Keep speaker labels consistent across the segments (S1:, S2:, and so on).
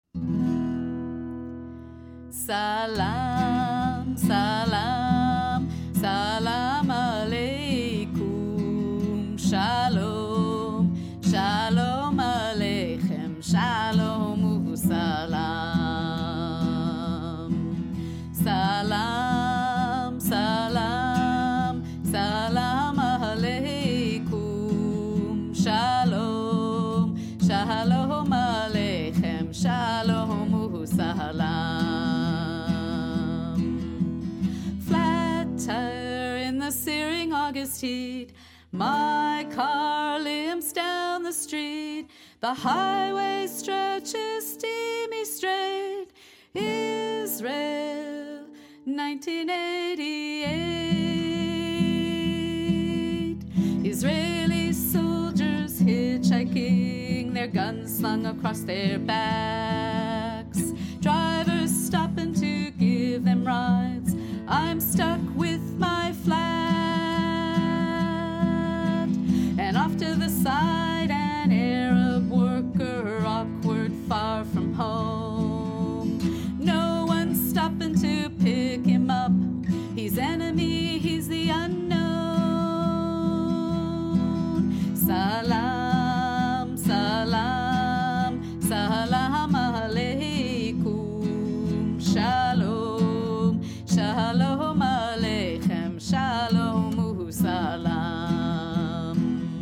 S1: Salam, salam, salam aleikum, shalom, shalom aleichem, shalom salam. Salam, salam, salam aleikum, shalom, shalom aleichem, shalom salam. Flat tire in the searing August heat, my car limps down the street. The highway stretches steamy straight. Israel, 1988. Israeli soldiers hitchhiking, their guns slung across their backs. Drivers stopping to give them rides. I'm stuck with my flat. And off to the side, an Arab worker, awkward, far from home. No one's stopping to pick him up. He's enemy, he's the unknown. Salam, salam, salam aleikum, shalom, shalom aleichem, shalom salam.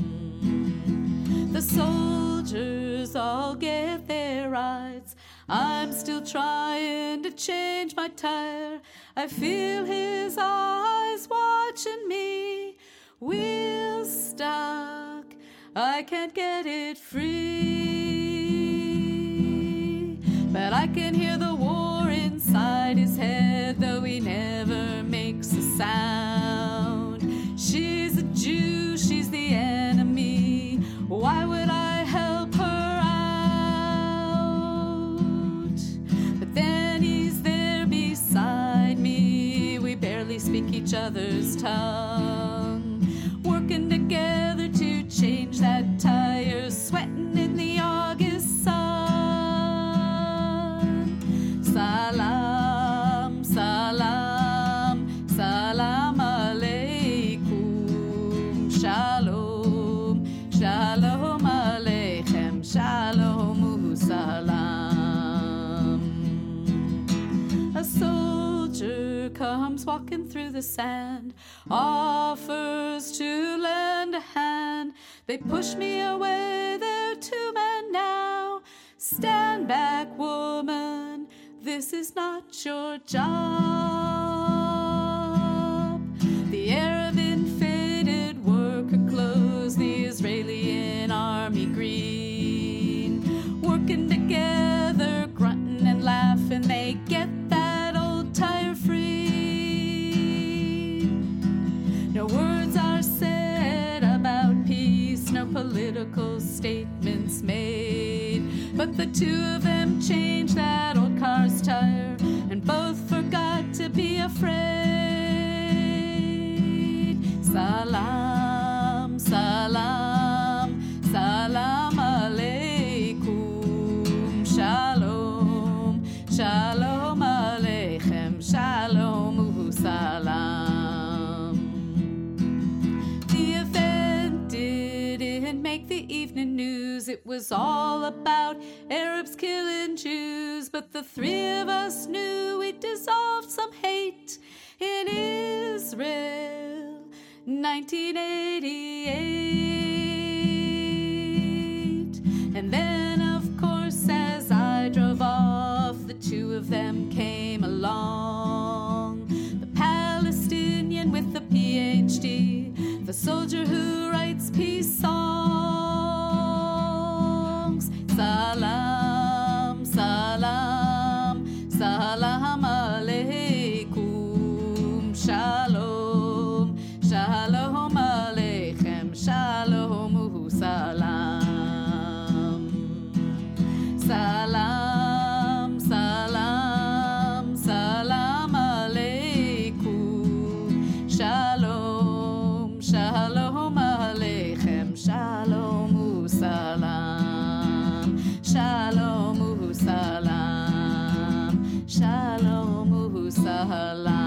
S1: The soldiers all get their rides. I'm still trying to change my tire. I feel his eyes watching me. Wheels stuck, I can't get it free. But I can hear the war inside his head, though he never makes a sound. She's a Jew, she's the enemy. Why would I help her out? But then he's there beside me. We barely speak each other's tongue. Working together to change that tire, sweating in the August sun. Salam, salam, salam aleikum, shalom, shalom aleichem, shalom salam. A soldier comes walking through the sand, offers to lend a hand. They push me away, they're two men now. Stand back, woman, this is not your job. The Arab in faded worker clothes, the Israeli in army green. Working together, grunting and laughing, they get that old tire free. No words are said about peace, no political statements made. But the two of them changed that old car's tire, and both forgot to be afraid. Salam, salam, salam aleikum, shalom, shalom aleichem, shalom salam. The event didn't make the evening news. It was all about Arabs killing Jews, but the three of us knew we'd dissolved some hate in Israel, 1988. And then, of course, as I drove off, the two of them came along. The Palestinian with the PhD, the soldier who writes peace songs. Salam, salam, salam aleikum, shalom, shalom aleichem, shalom salam. Shalom Salam.